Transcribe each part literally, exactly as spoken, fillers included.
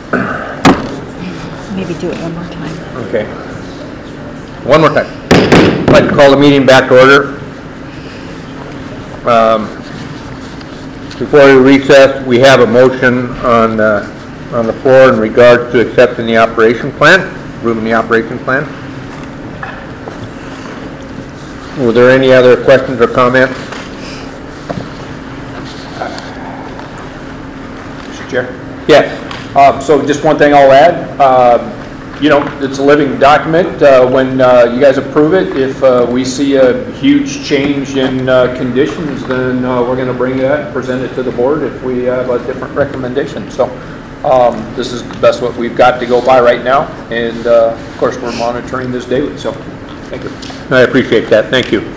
Maybe do it one more time. Okay. One more time. I'd like to call the meeting back to order. Um, before we recess, we have a motion on uh, on the floor in regards to accepting the operation plan, approving the operation plan. Were there any other questions or comments? Mister Chair? Yes. Uh, so just one thing I'll add. Uh, you know, it's a living document. Uh, when uh, you guys approve it, if uh, we see a huge change in uh, conditions, then uh, we're going to bring that and present it to the board if we have a different recommendation. So um, this is the best what we've got to go by right now. And uh, of course, we're monitoring this daily. So thank you. I appreciate that. Thank you.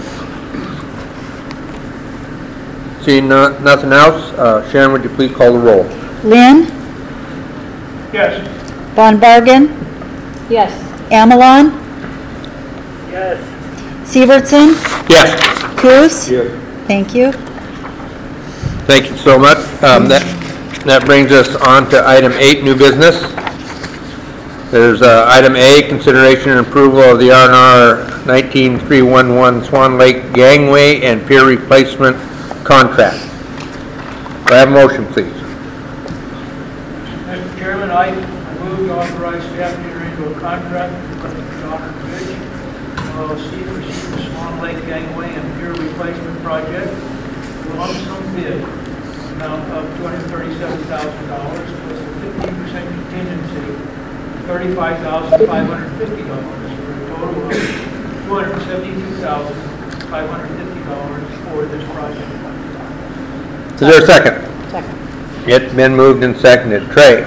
Seeing no, nothing else, uh, Sharon, would you please call the roll? Lynn? Yes. Von Bargen? Yes. Amelon? Yes. Severson? Yes. Coos? Yes. Thank you. Thank you so much. Um, that that brings us on to item eight, new business. There's uh, item A, consideration and approval of the R and R nineteen three eleven Swan Lake Gangway and Pier Replacement Contract. Do I have a motion, please? Mister Chairman, I move to authorize staff to enter into a contract with the Dock and Bridge L L C for the Swan Lake Gangway and Pier Replacement Project. Lump sum bid amount of two hundred thirty-seven thousand dollars plus a fifteen percent contingency, thirty-five thousand five hundred fifty dollars for a total of two hundred seventy-two thousand five hundred fifty dollars for this project. Is there a second? Second. It's been moved and seconded. Trey?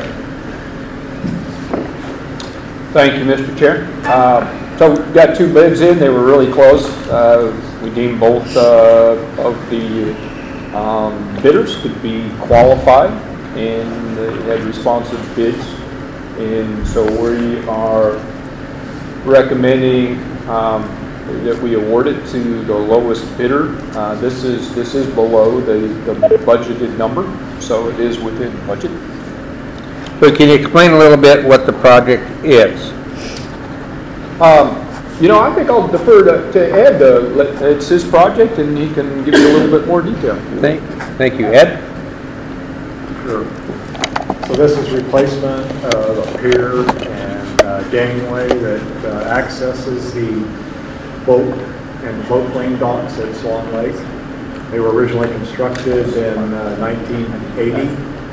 Thank you, Mister Chair. Uh, so we got two bids in. They were really close. Uh, we deemed both uh, of the um, bidders to be qualified, and they had responsive bids. And so we are recommending um, that we award it to the lowest bidder. Uh, this is this is below the, the budgeted number, so it is within budget. So can you explain a little bit what the project is? Um, you know, I think I'll defer to, to Ed. Uh, let, it's his project, and he can give you a little bit more detail. Thank, thank you. Ed? Sure. So this is replacement of a pier and uh, gangway that uh, accesses the boat and float plane docks at Swan Lake. They were originally constructed in uh, nineteen eighty.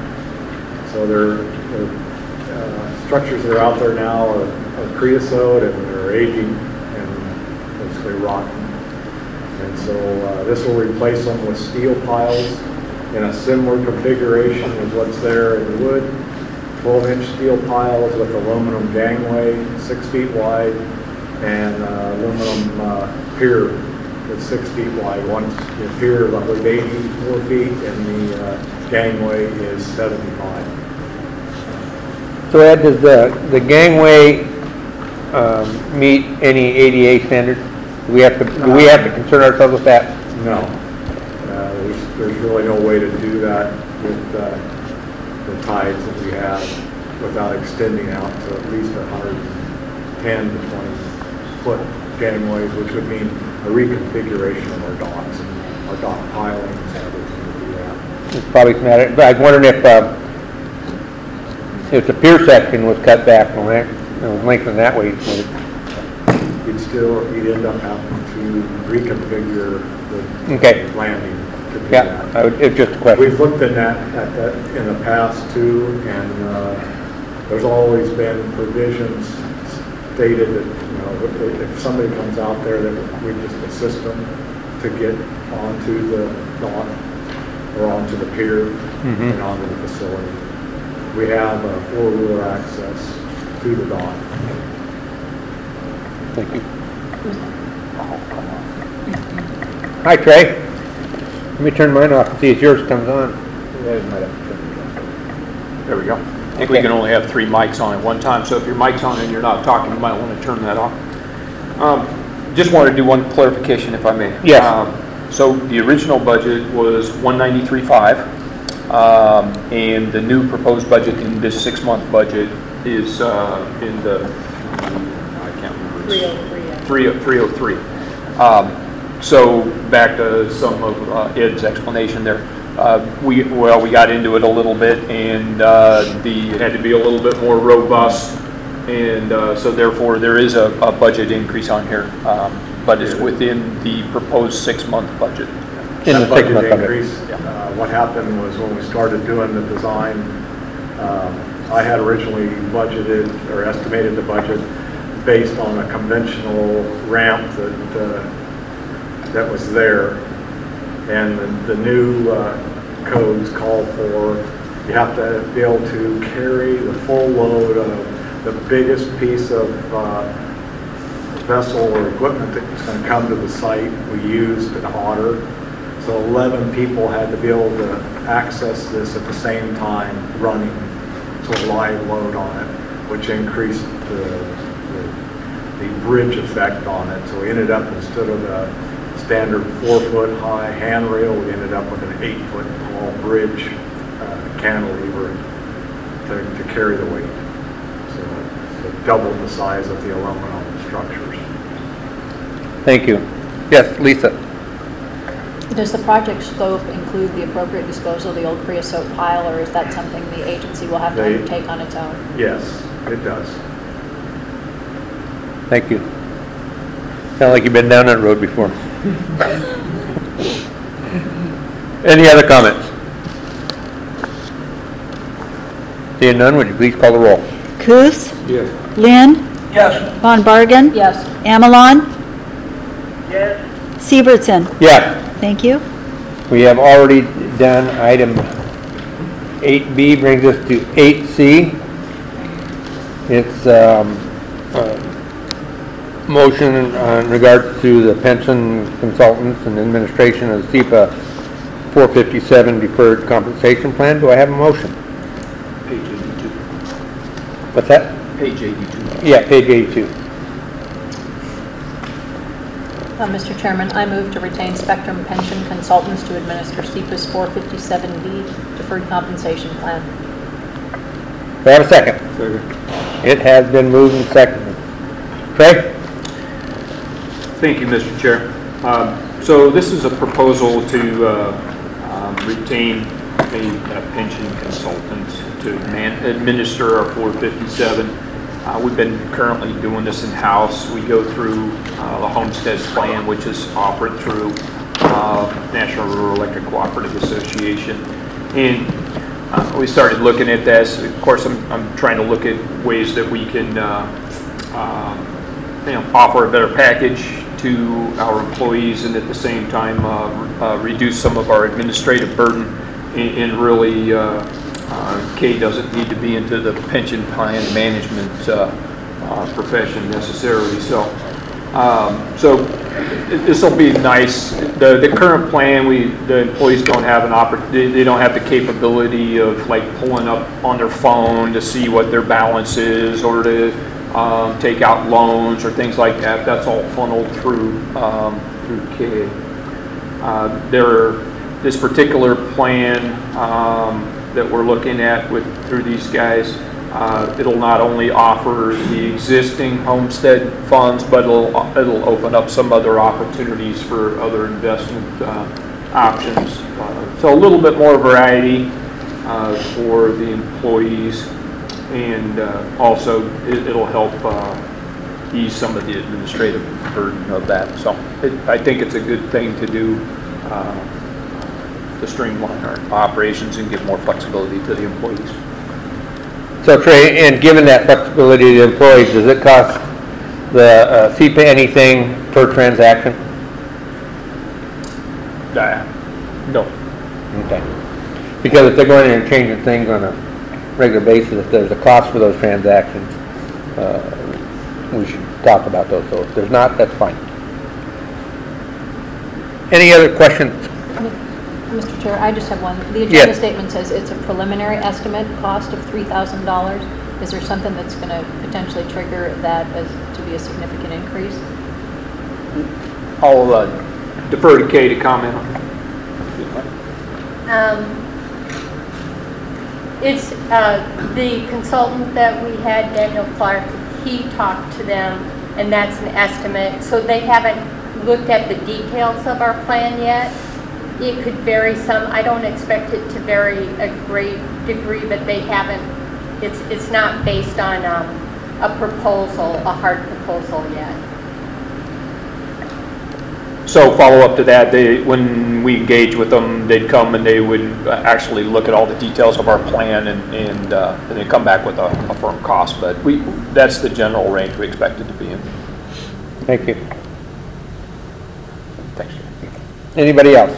So they're, they're uh, structures that are out there now are, are creosote, and they're aging and basically rotten. And so uh, this will replace them with steel piles in a similar configuration as what's there in the wood. twelve inch steel piles with aluminum gangway, six feet wide, and uh, aluminum uh, pier that's six feet wide. One the pier is like eighty-four feet, and the uh, gangway is seventy-five. So Ed, does the, the gangway um, meet any A D A standards? Do we have to, do we have to concern ourselves with that? No. Uh, there's, there's really no way to do that with uh, the tides that we have without extending out to at least one hundred ten to twenty foot gangways, which would mean a reconfiguration of our docks and our dock pilings and everything to do that. It's probably some added, but I was wondering if, uh, if the pier section was cut back from that, it was lengthened that way. You'd still, you'd end up having to reconfigure the Okay. landing to do Yeah, that. I would, it's just a question. We've looked at that, at that in the past too, and uh, there's always been provisions stated that, you know, if, if somebody comes out there, that we just assist them to get onto the dock or onto the pier Mm-hmm. and onto the facility. We have a four-wheeler access to the dock. Thank you. Hi, Trey. Let me turn mine off and see if yours comes on. There we go. I think we can only have three mics on at one time, so if your mic's on and you're not talking, you might want to turn that off. Um, just wanted to do one clarification, if I may. Yes. Um, so the original budget was one ninety-three five. Um, and the new proposed budget in this six-month budget is uh, in the, I can't remember. three oh three. Um, so back to some of uh, Ed's explanation there. Uh, we well, we got into it a little bit, and uh, the it had to be a little bit more robust, and uh, so therefore there is a, a budget increase on here, um, but it's within the proposed six-month budget. In the That budget six-month budget. increase, uh, what happened was when we started doing the design, um, I had originally budgeted or estimated the budget based on a conventional ramp that uh, that was there, and the, the new uh, codes call for you have to be able to carry the full load of the biggest piece of uh, vessel or equipment that's going to come to the site. We used an Otter, so eleven people had to be able to access this at the same time running, so a live load on it, which increased the, the the bridge effect on it. So we ended up, instead of the standard four foot high handrail, we ended up with an eight foot tall bridge uh, cantilever to, to carry the weight. So it doubled the size of the aluminum structures. Thank you. Yes, Lisa? Does the project scope include the appropriate disposal of the old creosote pile, or is that something the agency will have to They- undertake on its own? Yes, it does. Thank you. Sound like you've been down that road before. Any other comments? Seeing none, would you please call the roll? Coos? Yes. Lynn? Yes. Von Bargen? Yes. Amidon? Yes. Severson? Yeah. Thank you. We have already done item eight B, brings us to eight C. It's um, uh, motion in regards to the pension consultants and administration of the SEPA four fifty-seven deferred compensation plan. Do I have a motion? Page eighty-two. What's that? Page eighty-two. Yeah, page eighty-two. Uh, Mister Chairman, I move to retain Spectrum Pension Consultants to administer SEPA's four fifty-seven B deferred compensation plan. Do I have a second? It has been moved and seconded. Trey? Thank you, Mister Chair. Um, so this is a proposal to uh, um, retain a, a pension consultant to man, administer our four fifty-seven. Uh, we've been currently doing this in-house. We go through uh, the Homestead Plan, which is offered through uh, National Rural Electric Cooperative Association. And uh, we started looking at this. Of course, I'm, I'm trying to look at ways that we can uh, um, you know, offer a better package to our employees, and at the same time uh, uh, reduce some of our administrative burden, and, and really uh, uh, Kay doesn't need to be into the pension plan management uh, uh, profession necessarily. So, um, so this will be nice. The the current plan, we the employees don't have an opportunity. They don't have the capability of like pulling up on their phone to see what their balance is, or to Um, take out loans or things like that. That's all funneled through um, through K. Uh, there, this particular plan um, that we're looking at with through these guys, uh, it'll not only offer the existing homestead funds, but it'll it'll open up some other opportunities for other investment uh, options. Uh, so a little bit more variety uh, for the employees. And uh, also, it, it'll help uh, ease some of the administrative burden of that. So it, I think it's a good thing to do uh, to streamline our operations and give more flexibility to the employees. So Trey, and given that flexibility to the employees, does it cost the uh, SEPA anything per transaction? Uh, no. Okay. Because if they're going in and changing things on a regular basis, if there's a cost for those transactions, uh, we should talk about those. So if there's not, that's fine. Any other questions? Mister Chair, I just have one. The agenda Yes. statement says it's a preliminary estimate cost of three thousand dollars. Is there something that's going to potentially trigger that as to be a significant increase? I'll uh, defer to Kay to comment on it. Um, It's, uh, the consultant that we had, Daniel Clark, he talked to them, and that's an estimate. So they haven't looked at the details of our plan yet. It could vary some. I don't expect it to vary a great degree, but they haven't, it's, it's not based on um, a proposal, a hard proposal yet. So follow up to that, they, when we engage with them, they'd come and they would actually look at all the details of our plan and, and, uh, and then come back with a, a firm cost. But we, that's the general range we expect it to be in. Thank you. Thanks. Anybody else?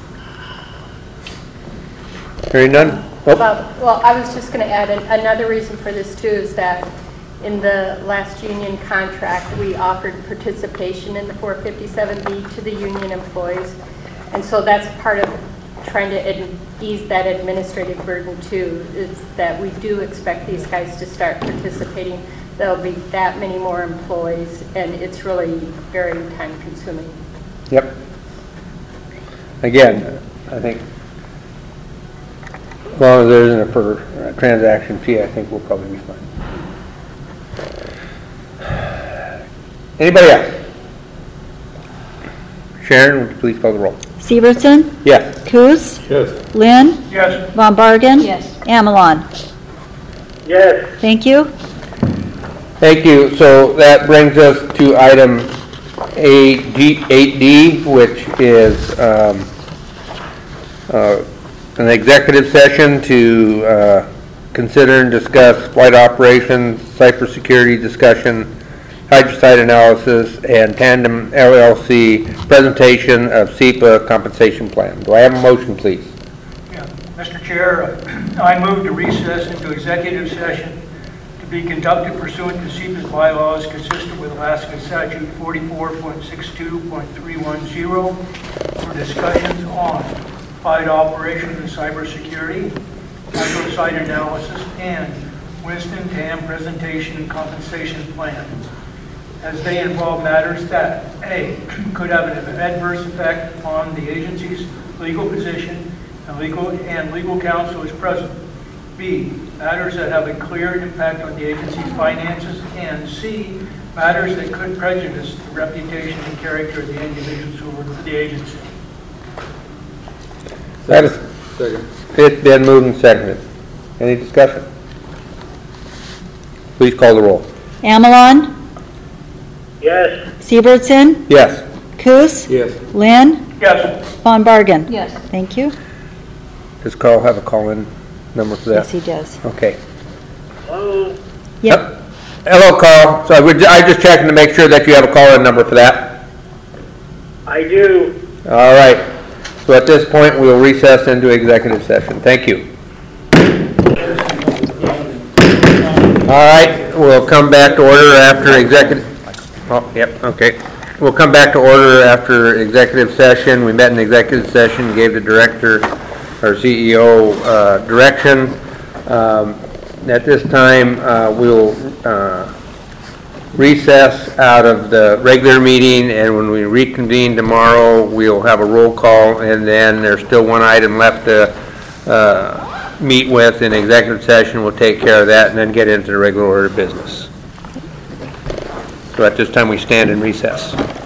Hearing none? Oh, Well, well, I was just going to add, an- another reason for this too is that in the last union contract, we offered participation in the four fifty-seven B to the union employees. And so that's part of trying to ad- ease that administrative burden too, is that we do expect these guys to start participating. There'll be that many more employees, and it's really very time consuming. Yep. Again, I think as long as there isn't a per uh, transaction fee, I think we'll probably be fine. Anybody else? Sharon, would you please call the roll? Severson? Yes. Coos? Yes. Lynn? Yes. Von Bargen? Yes. Ammalon? Yes. Thank you. Thank you. So that brings us to item eight D, which is um, uh, an executive session to uh, consider and discuss flight operations, cybersecurity discussion, hydrocyte analysis, and Tandem L L C presentation of S E P A compensation plan. Do I have a motion, please? Yeah. Mister Chair, I move to recess into executive session to be conducted pursuant to S E P A's bylaws consistent with Alaska Statute forty-four point six two point three one zero for discussions on flight operations and cybersecurity, hydrocyte analysis, and Winston Tam presentation and compensation plan, as they involve matters that, A, could have an adverse effect upon the agency's legal position and legal and legal counsel is present. B, matters that have a clear impact on the agency's finances, and C, matters that could prejudice the reputation and character of the individuals who work for the agency. That is, it's been moved and seconded. Any discussion? Please call the roll. Ammalon? Yes. Severson? Yes. Coos? Yes. Lynn? Yes. Von Bargen? Yes. Thank you. Does Carl have a call-in number for Yes, that? he does. Okay. Hello. Yep. Hello, Carl. So I would, I just checking to make sure that you have a call-in number for that. I do. All right. So at this point, we'll recess into executive session. Thank you. All right, we'll come back to order after executive. Oh, yep, okay. We'll come back to order after executive session. We met in executive session, gave the director, our C E O, uh, direction. Um, at this time, uh, we'll uh, recess out of the regular meeting, and when we reconvene tomorrow, we'll have a roll call, and then there's still one item left to uh, meet with in executive session. We'll take care of that and then get into the regular order of business. So at this time, we stand in recess.